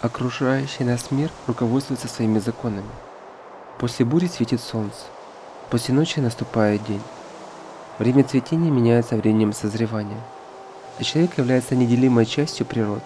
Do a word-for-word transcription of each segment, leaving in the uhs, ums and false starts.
Окружающий нас мир руководствуется своими законами. После бури светит солнце, после ночи наступает день. Время цветения меняется временем созревания, а человек является неделимой частью природы.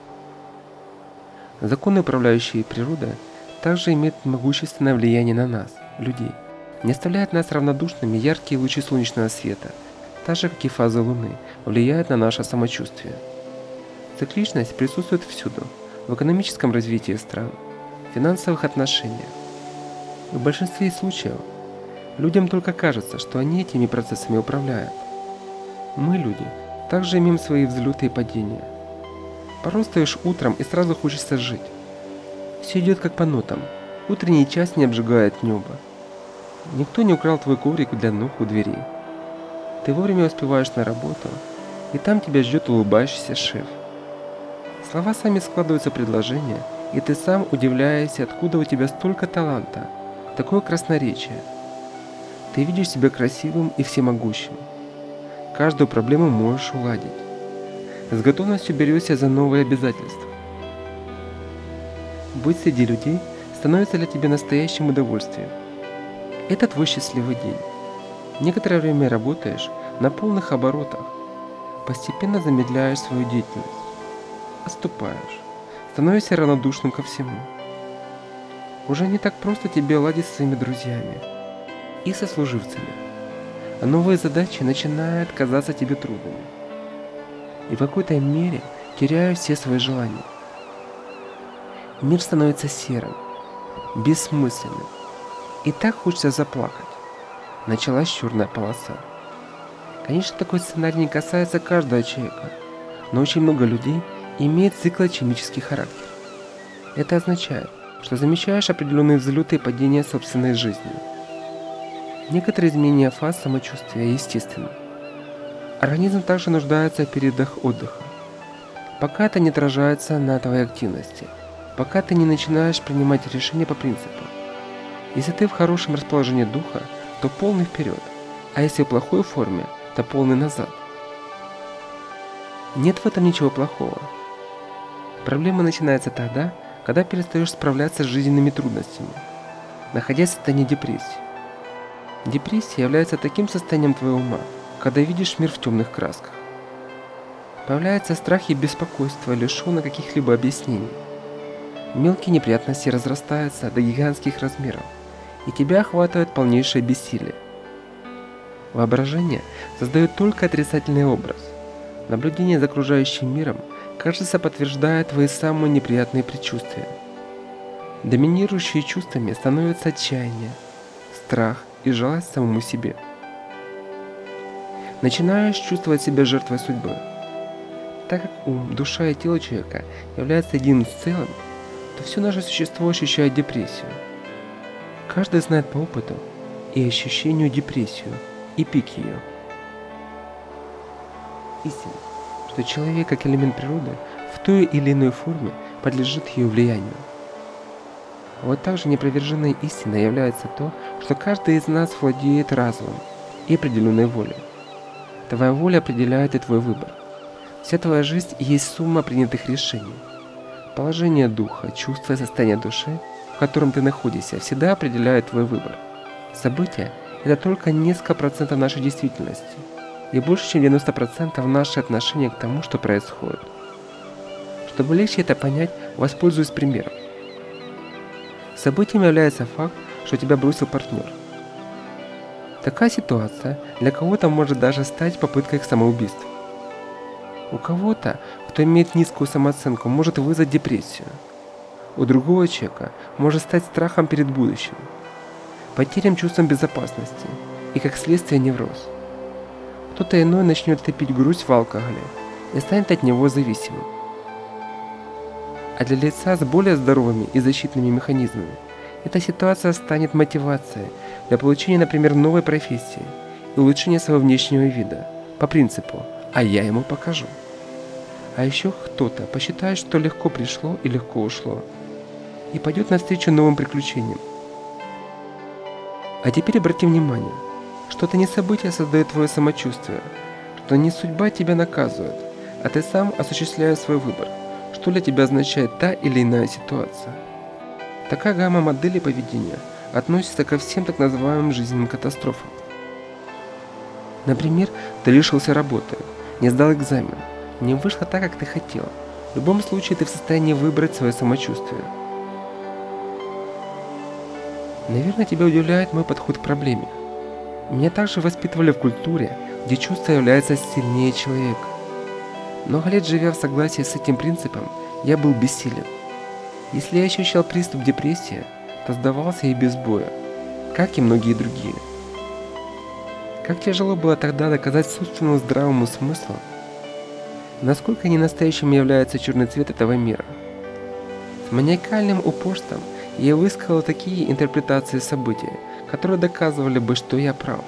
Законы, управляющие природой, также имеют могущественное влияние на нас, людей. Не оставляют нас равнодушными яркие лучи солнечного света, так же, как и фазы Луны, влияют на наше самочувствие. Цикличность присутствует всюду, в экономическом развитии стран, в финансовых отношениях. В большинстве случаев людям только кажется, что они этими процессами управляют. Мы, люди, также имеем свои взлеты и падения. Порой встаешь утром и сразу хочется жить. Все идет как по нотам, утренний час не обжигает небо. Никто не украл твой коврик для ног у двери. Ты вовремя успеваешь на работу, и там тебя ждет улыбающийся шеф. Слова сами складываются в предложения, и ты сам удивляешься, откуда у тебя столько таланта, такое красноречие. Ты видишь себя красивым и всемогущим. Каждую проблему можешь уладить. С готовностью берешься за новые обязательства. Быть среди людей становится для тебя настоящим удовольствием. Это твой счастливый день. Некоторое время работаешь на полных оборотах, постепенно замедляешь свою деятельность, отступаешь, становишься равнодушным ко всему. Уже не так просто тебе ладить со своими друзьями и сослуживцами, а новые задачи начинают казаться тебе трудными. И в какой-то мере теряешь все свои желания. Мир становится серым, бессмысленным, и так хочется заплакать. Началась черная полоса. Конечно, такой сценарий не касается каждого человека, но очень много людей имеет циклотимический характер. Это означает, что замечаешь определенные взлеты и падения собственной жизни. Некоторые изменения фаз самочувствия естественны. Организм также нуждается в периодах отдыха. Пока это не отражается на твоей активности, пока ты не начинаешь принимать решения по принципу. Если ты в хорошем расположении духа, то полный вперед, а если в плохой форме, то полный назад. Нет в этом ничего плохого. Проблема начинается тогда, когда перестаешь справляться с жизненными трудностями, находясь в состоянии депрессии. Депрессия является таким состоянием твоего ума, когда видишь мир в темных красках. Появляется страх и беспокойство, лишённое каких-либо объяснений. Мелкие неприятности разрастаются до гигантских размеров, и тебя охватывает полнейшее бессилие. Воображение создает только отрицательный образ. Наблюдение за окружающим миром, кажется, подтверждает твои самые неприятные предчувствия. Доминирующие чувствами становятся отчаяние, страх и жалость к самому себе. Начинаешь чувствовать себя жертвой судьбы. Так как ум, душа и тело человека являются единым целым, то все наше существо ощущает депрессию. Каждый знает по опыту и ощущению депрессию и пик ее. Истина, что человек как элемент природы в той или иной форме подлежит ее влиянию. Вот также неопроверженной истиной является то, что каждый из нас владеет разумом и определенной волей. Твоя воля определяет и твой выбор. Вся твоя жизнь есть сумма принятых решений. Положение духа, чувства и состояние души, в котором ты находишься, всегда определяет твой выбор. События – это только несколько процентов нашей действительности, и больше чем девяносто процентов наше отношение к тому, что происходит. Чтобы легче это понять, воспользуюсь примером. Событием является факт, что тебя бросил партнер. Такая ситуация для кого-то может даже стать попыткой к самоубийству. У кого-то, кто имеет низкую самооценку, может вызвать депрессию. У другого человека может стать страхом перед будущим, потерям чувством безопасности и, как следствие, невроз. Кто-то иной начнет топить грусть в алкоголе и станет от него зависимым. А для лица с более здоровыми и защитными механизмами эта ситуация станет мотивацией для получения, например, новой профессии и улучшения своего внешнего вида по принципу «а я ему покажу». А еще кто-то посчитает, что легко пришло и легко ушло, и пойдет навстречу новым приключениям. А теперь обрати внимание, что это не событие создает твое самочувствие, что не судьба тебя наказывает, а ты сам осуществляешь свой выбор, что для тебя означает та или иная ситуация. Такая гамма моделей поведения относится ко всем так называемым жизненным катастрофам. Например, ты лишился работы, не сдал экзамен, не вышло так, как ты хотел. В любом случае ты в состоянии выбрать свое самочувствие. Наверное, тебя удивляет мой подход к проблеме. Меня также воспитывали в культуре, где чувство является сильнее человека. Много лет живя в согласии с этим принципом, я был бессилен. Если я ощущал приступ депрессии, то сдавался и без боя, как и многие другие. Как тяжело было тогда доказать собственному здравому смыслу, насколько ненастоящим является черный цвет этого мира. С маниакальным упорством я выискал такие интерпретации событий, которые доказывали бы, что я прав.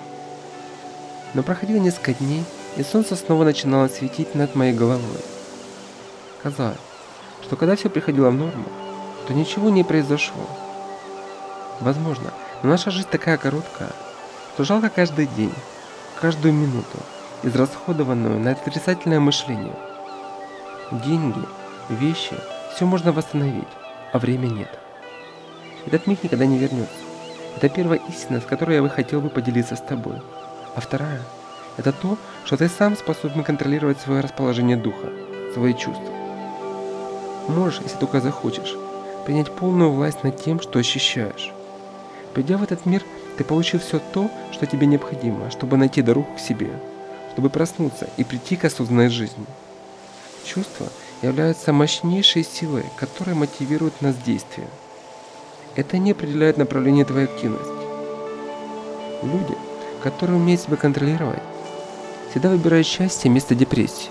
Но проходило несколько дней, и солнце снова начинало светить над моей головой. Казалось, что когда все приходило в норму, то ничего не произошло. Возможно, но наша жизнь такая короткая, что жалко каждый день, каждую минуту, израсходованную на отрицательное мышление. Деньги, вещи, все можно восстановить, а время нет. Этот миг никогда не вернется. Это первая истина, с которой я бы хотел бы поделиться с тобой. А вторая – это то, что ты сам способен контролировать свое расположение духа, свои чувства. Можешь, если только захочешь, принять полную власть над тем, что ощущаешь. Придя в этот мир, ты получил все то, что тебе необходимо, чтобы найти дорогу к себе, чтобы проснуться и прийти к осознанной жизни. Чувства являются мощнейшей силой, которая мотивирует нас к действию. Это не определяет направление твоей активности. Люди, которые умеют себя контролировать, всегда выбирают счастье вместо депрессии.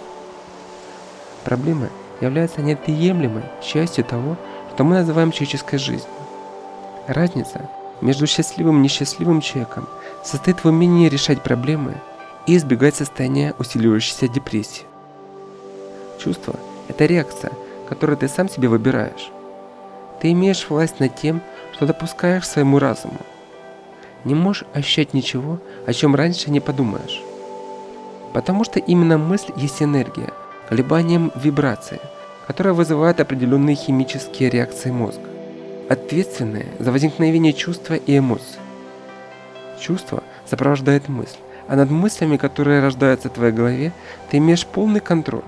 Проблемы являются неотъемлемой частью того, что мы называем человеческой жизнью. Разница между счастливым и несчастливым человеком состоит в умении решать проблемы и избегать состояния усиливающейся депрессии. Чувство – это реакция, которую ты сам себе выбираешь. Ты имеешь власть над тем, что допускаешь своему разуму. Не можешь ощущать ничего, о чем раньше не подумаешь. Потому что именно мысль есть энергия, колебанием вибрации, которая вызывает определенные химические реакции мозга, ответственные за возникновение чувства и эмоций. Чувство сопровождает мысль, а над мыслями, которые рождаются в твоей голове, ты имеешь полный контроль.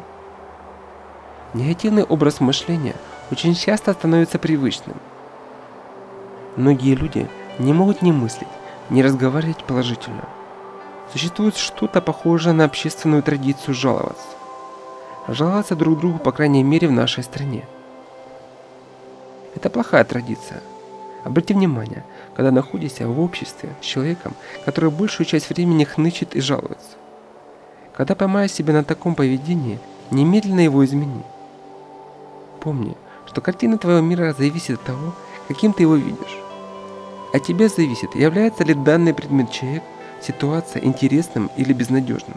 Негативный образ мышления очень часто становится привычным. Многие люди не могут ни мыслить, ни разговаривать положительно. Существует что-то похожее на общественную традицию жаловаться. Жаловаться друг другу, по крайней мере, в нашей стране. Это плохая традиция. Обрати внимание, когда находишься в обществе с человеком, который большую часть времени хнычет и жалуется. Когда поймаешь себя на таком поведении, немедленно его измени. Помни, что картина твоего мира зависит от того, каким ты его видишь. От тебя зависит, является ли данный предмет, человек, ситуация интересным или безнадежным.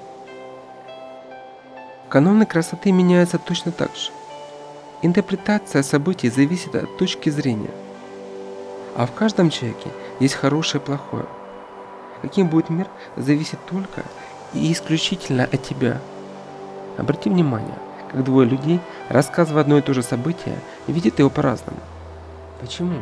Каноны красоты меняются точно так же. Интерпретация событий зависит от точки зрения. А в каждом человеке есть хорошее и плохое. Каким будет мир, зависит только и исключительно от тебя. Обрати внимание, как двое людей, рассказывая одно и то же событие, видят его по-разному. Почему?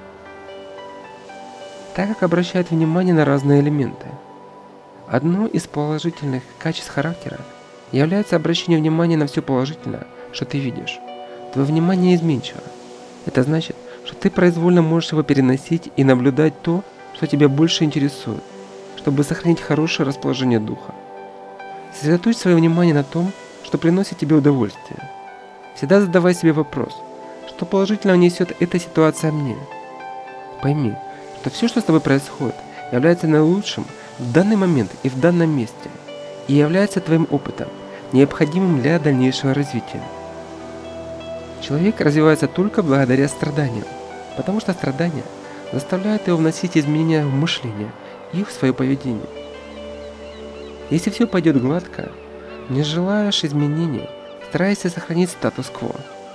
Так как обращают внимание на разные элементы. Одно из положительных качеств характера является обращение внимания на все положительное, что ты видишь. Твое внимание изменчиво. Это значит, что ты произвольно можешь его переносить и наблюдать то, что тебя больше интересует, чтобы сохранить хорошее расположение духа. Сосредоточь свое внимание на том, что приносит тебе удовольствие. Всегда задавай себе вопрос, что положительного несет эта ситуация мне. Пойми, что все, что с тобой происходит, является наилучшим в данный момент и в данном месте, и является твоим опытом, необходимым для дальнейшего развития. Человек развивается только благодаря страданиям, потому что страдания заставляют его вносить изменения в мышление и в свое поведение. Если все пойдет гладко, не желаешь изменений, старайся сохранить статус-кво.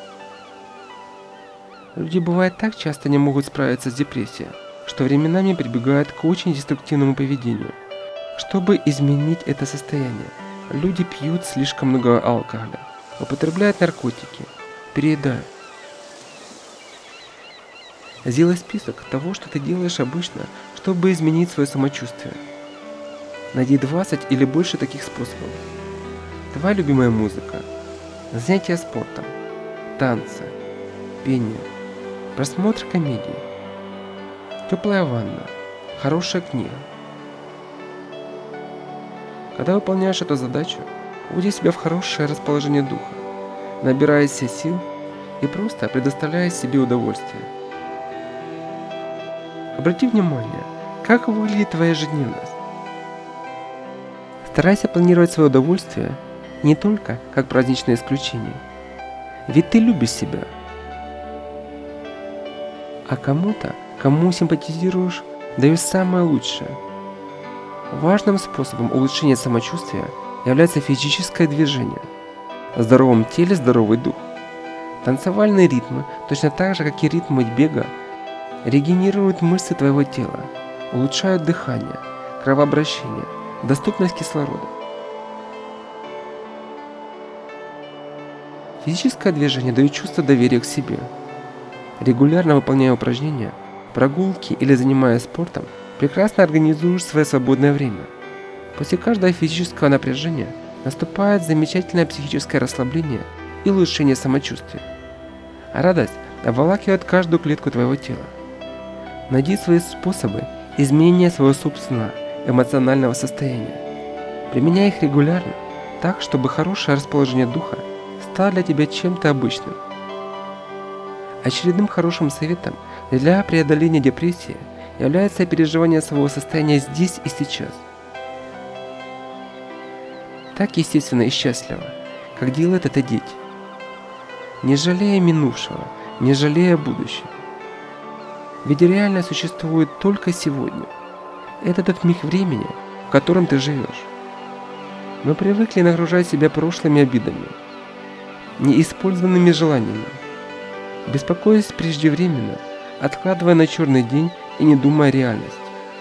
Люди бывает так часто не могут справиться с депрессией, что временами прибегают к очень деструктивному поведению. Чтобы изменить это состояние, люди пьют слишком много алкоголя, употребляют наркотики, переедают. Сделай список того, что ты делаешь обычно, чтобы изменить свое самочувствие. Найди двадцать или больше таких способов. Твоя любимая музыка, занятия спортом, танцы, пение, просмотр комедий, теплая ванна, хорошая книга. Когда выполняешь эту задачу, уводи себя в хорошее расположение духа, набирайся сил и просто предоставляй себе удовольствие. Обрати внимание, как выглядит твоя ежедневность. Старайся планировать свое удовольствие не только как праздничное исключение, ведь ты любишь себя. А кому-то, кому симпатизируешь, даешь самое лучшее. Важным способом улучшения самочувствия является физическое движение. В здоровом теле здоровый дух. Танцевальные ритмы, точно так же, как и ритмы бега, регенерируют мышцы твоего тела, улучшают дыхание, кровообращение, доступность кислорода. Физическое движение дает чувство доверия к себе. Регулярно выполняя упражнения, прогулки или занимаясь спортом, прекрасно организуешь свое свободное время. После каждого физического напряжения наступает замечательное психическое расслабление и улучшение самочувствия. А радость обволакивает каждую клетку твоего тела. Найди свои способы изменения своего собственного эмоционального состояния. Применяй их регулярно, так, чтобы хорошее расположение духа стало для тебя чем-то обычным. Очередным хорошим советом для преодоления депрессии является переживание своего состояния здесь и сейчас. Так естественно и счастливо, как делают это дети. Не жалея минувшего, не жалея будущего. Ведь реально существует только сегодня. Это тот миг времени, в котором ты живешь. Мы привыкли нагружать себя прошлыми обидами, неиспользованными желаниями, беспокоясь преждевременно, откладывая на черный день и не думая о реальности.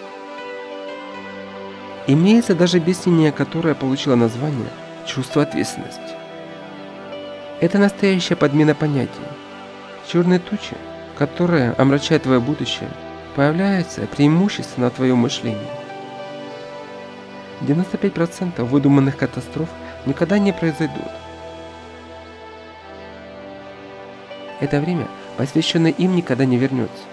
Имеется даже объяснение, которое получило название «чувство ответственности». Это настоящая подмена понятий. Черные тучи, которые омрачают твое будущее, появляются преимущественно в твоем мышлении. девяносто пять процентов выдуманных катастроф никогда не произойдут. Это время, посвященное им, никогда не вернется.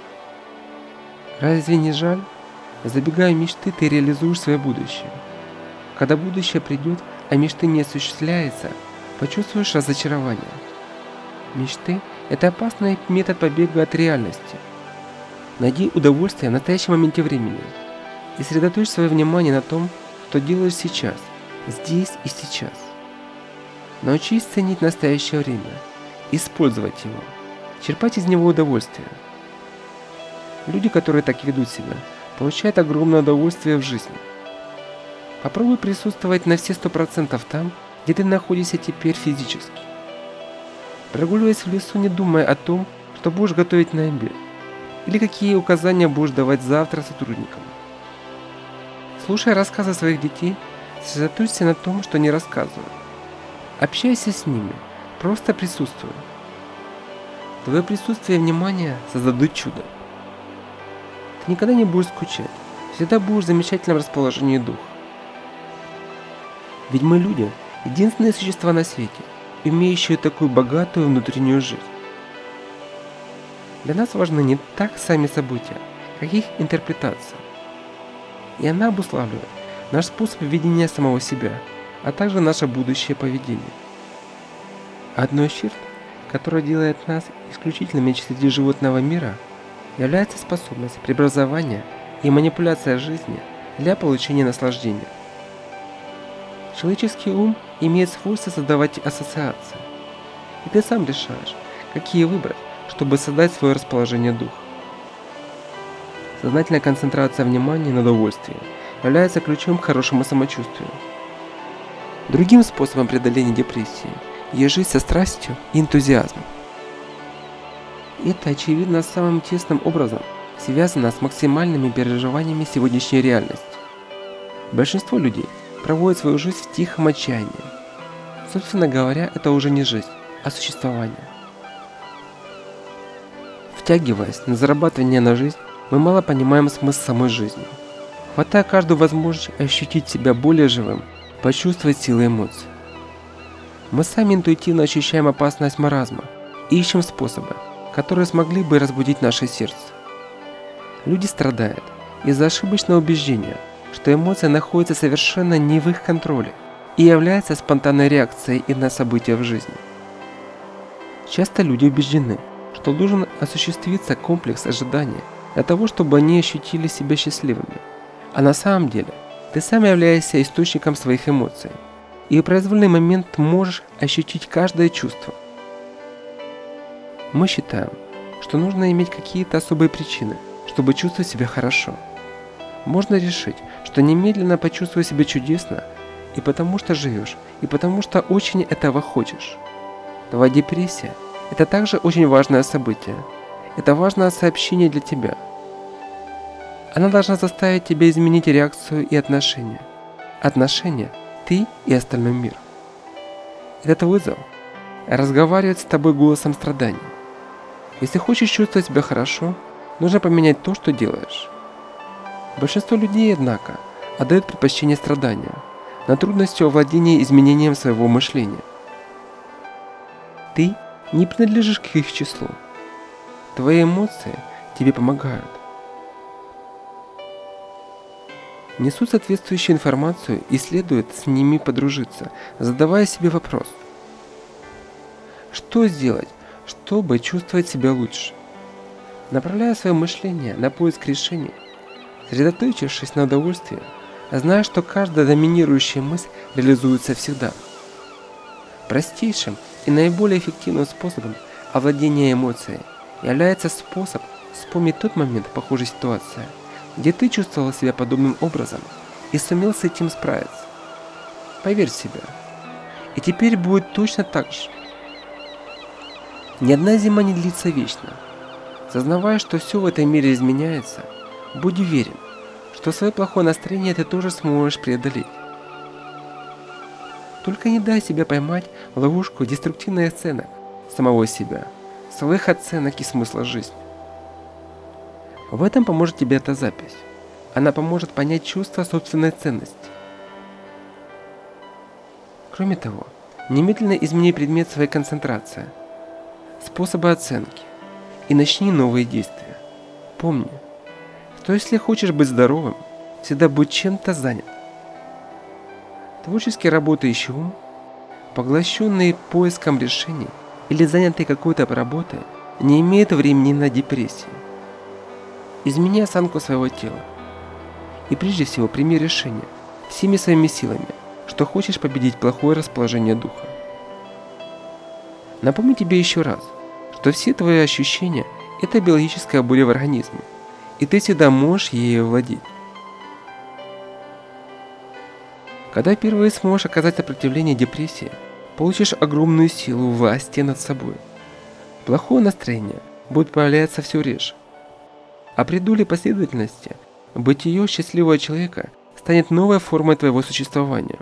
Разве не жаль? Забегая в мечты, ты реализуешь свое будущее. Когда будущее придет, а мечты не осуществляются, почувствуешь разочарование. Мечты – это опасный метод побега от реальности. Найди удовольствие в настоящем моменте времени и сосредоточь свое внимание на том, что делаешь сейчас, здесь и сейчас. Научись ценить настоящее время, использовать его, черпать из него удовольствие. Люди, которые так ведут себя, получают огромное удовольствие в жизни. Попробуй присутствовать на все сто процентов там, где ты находишься теперь физически. Прогуливаясь в лесу, не думая о том, что будешь готовить на обед, или какие указания будешь давать завтра сотрудникам. Слушая рассказы своих детей, сосредоточься на том, что они рассказывают. Общайся с ними, просто присутствуй. Твое присутствие и внимание создадут чудо. Ты никогда не будешь скучать, всегда будешь в замечательном расположении духа. Ведь мы люди – единственные существа на свете, имеющие такую богатую внутреннюю жизнь. Для нас важны не так сами события, как их интерпретация. И она обуславливает наш способ видения самого себя, а также наше будущее поведение. Одной из черт, которая делает нас исключительными среди животного мира, является способность преобразования и манипуляция жизни для получения наслаждения. Человеческий ум имеет свойство создавать ассоциации, и ты сам решаешь, какие выбрать, чтобы создать свое расположение духа. Сознательная концентрация внимания на удовольствии является ключом к хорошему самочувствию. Другим способом преодоления депрессии есть жить со страстью и энтузиазмом. Это, очевидно, самым тесным образом связано с максимальными переживаниями сегодняшней реальности. Большинство людей проводят свою жизнь в тихом отчаянии. Собственно говоря, это уже не жизнь, а существование. Втягиваясь на зарабатывание на жизнь, мы мало понимаем смысл самой жизни. Хватая каждую возможность ощутить себя более живым, почувствовать силы эмоций. Мы сами интуитивно ощущаем опасность маразма и ищем способы, которые смогли бы разбудить наше сердце. Люди страдают из-за ошибочного убеждения, что эмоция находится совершенно не в их контроле и является спонтанной реакцией и на события в жизни. Часто люди убеждены, что должен осуществиться комплекс ожидания для того, чтобы они ощутили себя счастливыми. А на самом деле, ты сам являешься источником своих эмоций, и в произвольный момент можешь ощутить каждое чувство. Мы считаем, что нужно иметь какие-то особые причины, чтобы чувствовать себя хорошо. Можно решить, что немедленно почувствуй себя чудесно и потому что живешь, и потому что очень этого хочешь. Твоя депрессия – это также очень важное событие. Это важное сообщение для тебя. Она должна заставить тебя изменить реакцию и отношения. Отношения – ты и остальной мир. Этот вызов – разговаривать с тобой голосом страданий. Если хочешь чувствовать себя хорошо, нужно поменять то, что делаешь. Большинство людей, однако, отдают предпочтение страданию, на трудностью овладения изменением своего мышления. Ты не принадлежишь к их числу. Твои эмоции тебе помогают. Несут соответствующую информацию и следует с ними подружиться, задавая себе вопрос: что сделать, чтобы чувствовать себя лучше? Направляя свое мышление на поиск решений, сосредоточившись на удовольствии, зная, что каждая доминирующая мысль реализуется всегда. Простейшим и наиболее эффективным способом овладения эмоцией является способ вспомнить тот момент похожей ситуации, где ты чувствовал себя подобным образом и сумел с этим справиться. Поверь в себя. И теперь будет точно так же. Ни одна зима не длится вечно. Сознавая, что все в этом мире изменяется, будь уверен, что свое плохое настроение ты тоже сможешь преодолеть. Только не дай себя поймать в ловушку деструктивных оценок самого себя, своих оценок и смысла жизни. В этом поможет тебе эта запись. Она поможет понять чувство собственной ценности. Кроме того, немедленно измени предмет своей концентрации, способы оценки и начни новые действия. Помни, что если хочешь быть здоровым, всегда будь чем-то занят. Творчески работающий ум, поглощенный поиском решений или занятый какой-то работой, не имеет времени на депрессию. Измени осанку своего тела. И прежде всего прими решение всеми своими силами, что хочешь победить плохое расположение духа. Напомню тебе еще раз, что все твои ощущения – это биологическая буря в организме, и ты всегда можешь ею владеть. Когда впервые сможешь оказать сопротивление депрессии, получишь огромную силу власти над собой. Плохое настроение будет появляться все реже. А при доле последовательности бытие счастливого человека станет новой формой твоего существования.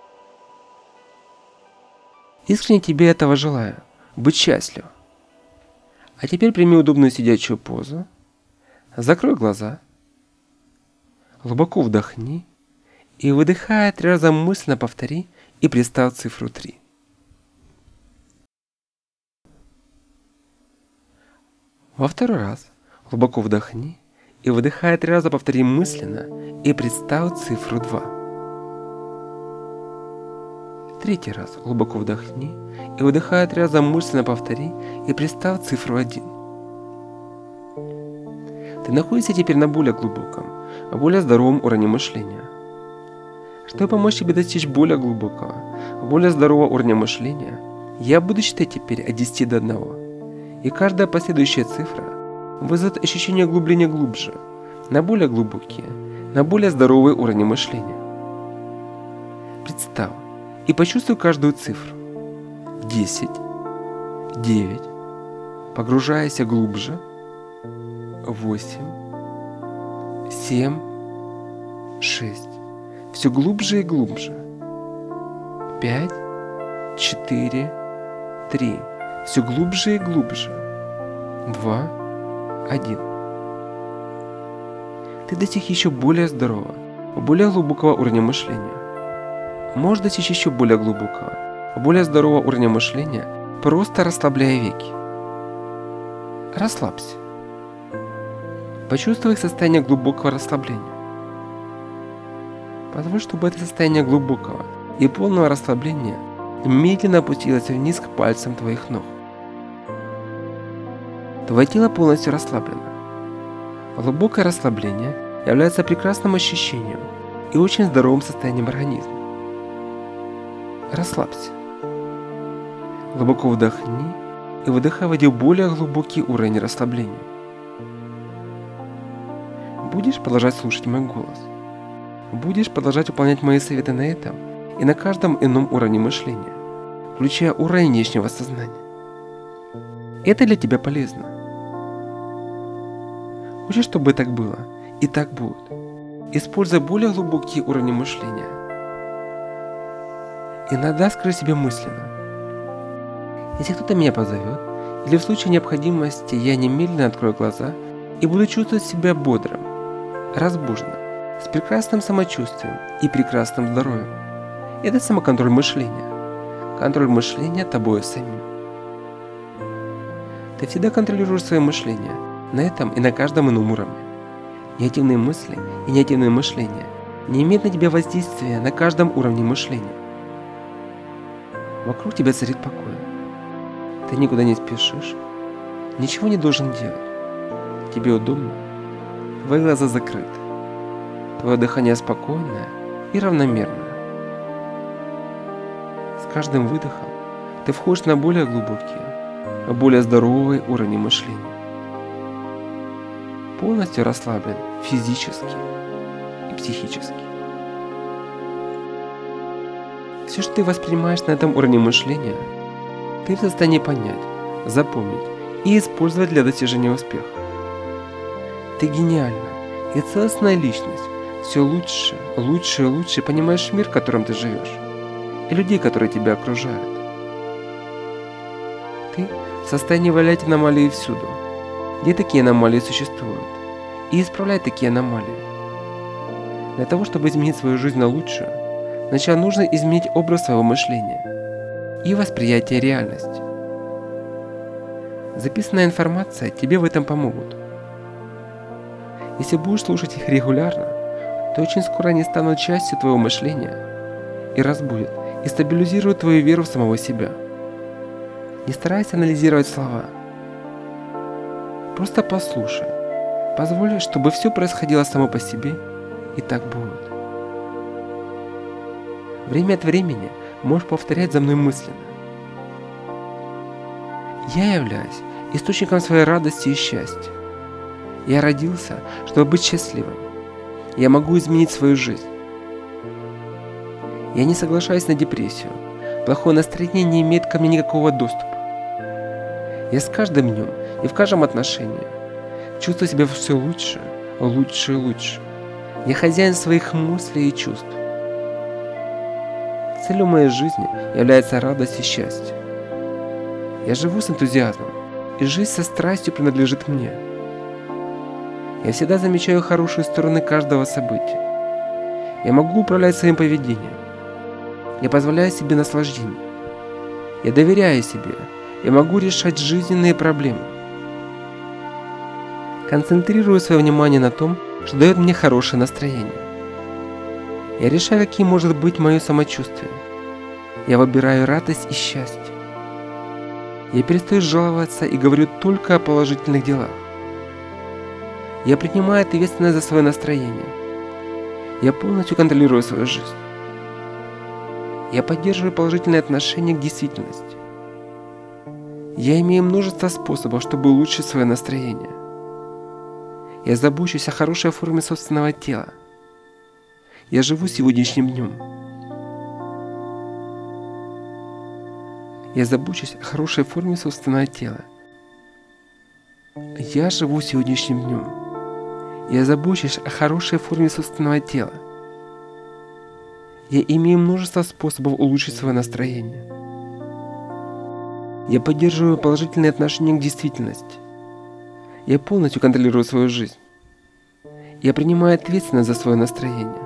Искренне тебе этого желаю. Быть счастлив. А теперь прими удобную сидячую позу. Закрой глаза. Глубоко вдохни. И, выдыхая, три раза мысленно повтори и представь цифру три. Во второй раз глубоко вдохни и, выдыхая, три раза повтори мысленно и представь цифру два. Третий раз глубоко вдохни и, выдыхая, три раза мысленно повтори и представь цифру один. Ты находишься теперь на более глубоком, более здоровом уровне мышления. Чтобы помочь тебе достичь более глубокого, более здорового уровня мышления, я буду считать теперь от десяти до одного. И каждая последующая цифра вызовет ощущение углубления глубже, на более глубокие, на более здоровый уровень мышления. Представь и почувствуй каждую цифру. десять, девять, погружайся глубже, восемь, семь, шесть. Все глубже и глубже. пять, четыре, три. Все глубже и глубже. два, один. Ты достиг еще более здорового, более глубокого уровня мышления. Можешь достичь еще более глубокого, более здорового уровня мышления, просто расслабляя веки. Расслабься. Почувствуй состояние глубокого расслабления. Позволь, чтобы это состояние глубокого и полного расслабления медленно опустилось вниз к пальцам твоих ног. Твое тело полностью расслаблено. Глубокое расслабление является прекрасным ощущением и очень здоровым состоянием организма. Расслабься. Глубоко вдохни и выдыхай, вводи в более глубокий уровень расслабления. Будешь продолжать слушать мой голос. Будешь продолжать выполнять мои советы на этом и на каждом ином уровне мышления, включая уровень внешнего сознания. Это для тебя полезно. Хочешь, чтобы так было? И так будет. Используй более глубокие уровни мышления. Иногда скажи себе мысленно: если кто-то меня позовет, или в случае необходимости я немедленно открою глаза и буду чувствовать себя бодрым, разбуженным, с прекрасным самочувствием и прекрасным здоровьем. Это самоконтроль мышления. Контроль мышления тобой самим. Ты всегда контролируешь свое мышление на этом и на каждом ином уровне. Негативные мысли и негативное мышление не имеют на тебя воздействия на каждом уровне мышления. Вокруг тебя царит покой. Ты никуда не спешишь, ничего не должен делать. Тебе удобно, твои глаза закрыты. Твое дыхание спокойное и равномерное. С каждым выдохом ты входишь на более глубокие, более здоровые уровни мышления. Полностью расслаблен физически и психически. Все, что ты воспринимаешь на этом уровне мышления, ты в состоянии понять, запомнить и использовать для достижения успеха. Ты гениальна и целостная личность. Все лучше, лучше и лучше понимаешь мир, в котором ты живешь, и людей, которые тебя окружают. Ты в состоянии выявлять аномалии всюду, где такие аномалии существуют, и исправлять такие аномалии. Для того, чтобы изменить свою жизнь на лучшую, сначала нужно изменить образ своего мышления и восприятие реальности. Записанная информация тебе в этом помогут. Если будешь слушать их регулярно, то очень скоро они станут частью твоего мышления и разбудят, и стабилизируют твою веру в самого себя. Не старайся анализировать слова. Просто послушай. Позволь, чтобы все происходило само по себе, и так будет. Время от времени можешь повторять за мной мысленно: я являюсь источником своей радости и счастья. Я родился, чтобы быть счастливым. Я могу изменить свою жизнь. Я не соглашаюсь на депрессию. Плохое настроение не имеет ко мне никакого доступа. Я с каждым днем и в каждом отношении чувствую себя все лучше, лучше и лучше. Я хозяин своих мыслей и чувств. Целью моей жизни является радость и счастье. Я живу с энтузиазмом, и жизнь со страстью принадлежит мне. Я всегда замечаю хорошие стороны каждого события. Я могу управлять своим поведением. Я позволяю себе наслаждение. Я доверяю себе. Я могу решать жизненные проблемы. Концентрирую свое внимание на том, что дает мне хорошее настроение. Я решаю, каким может быть мое самочувствие. Я выбираю радость и счастье. Я перестаю жаловаться и говорю только о положительных делах. Я принимаю ответственность за свое настроение. Я полностью контролирую свою жизнь. Я поддерживаю положительные отношения к действительности. Я имею множество способов, чтобы улучшить свое настроение. Я забочусь о хорошей форме собственного тела. Я живу сегодняшним днем. Я забочусь о хорошей форме собственного тела. Я живу сегодняшним днем. Я забочусь о хорошей форме собственного тела. Я имею множество способов улучшить свое настроение. Я поддерживаю положительные отношения к действительности. Я полностью контролирую свою жизнь. Я принимаю ответственность за свое настроение.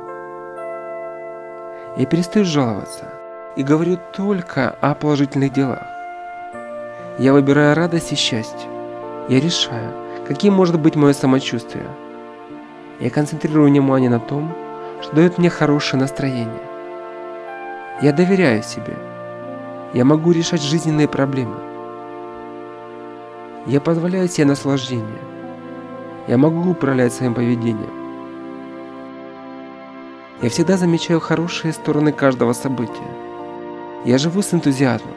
Я перестаю жаловаться и говорю только о положительных делах. Я выбираю радость и счастье. Я решаю, каким может быть мое самочувствие. Я концентрирую внимание на том, что дает мне хорошее настроение. Я доверяю себе. Я могу решать жизненные проблемы. Я позволяю себе наслаждение. Я могу управлять своим поведением. Я всегда замечаю хорошие стороны каждого события. Я живу с энтузиазмом.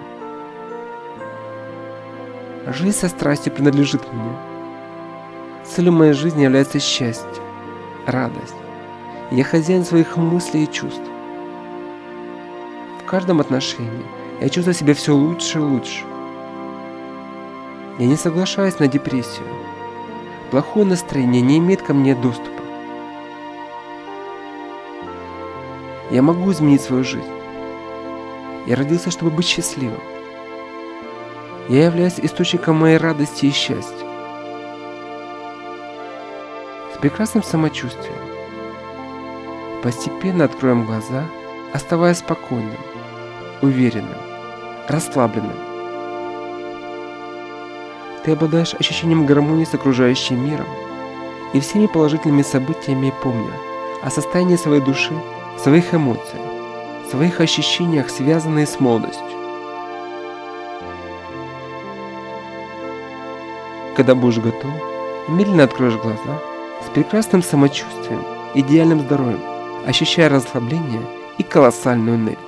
Жизнь со страстью принадлежит мне. Целью моей жизни является счастье, радость. Я хозяин своих мыслей и чувств. В каждом отношении я чувствую себя все лучше и лучше. Я не соглашаюсь на депрессию. Плохое настроение не имеет ко мне доступа. Я могу изменить свою жизнь. Я родился, чтобы быть счастливым. Я являюсь источником моей радости и счастья. С прекрасным самочувствием постепенно откроем глаза, оставаясь спокойным, уверенным, расслабленным. Ты обладаешь ощущением гармонии с окружающим миром и всеми положительными событиями, помня о состоянии своей души, своих эмоций, своих ощущениях, связанных с молодостью. Когда будешь готов, медленно откроешь глаза с прекрасным самочувствием, идеальным здоровьем, ощущая расслабление и колоссальную энергию.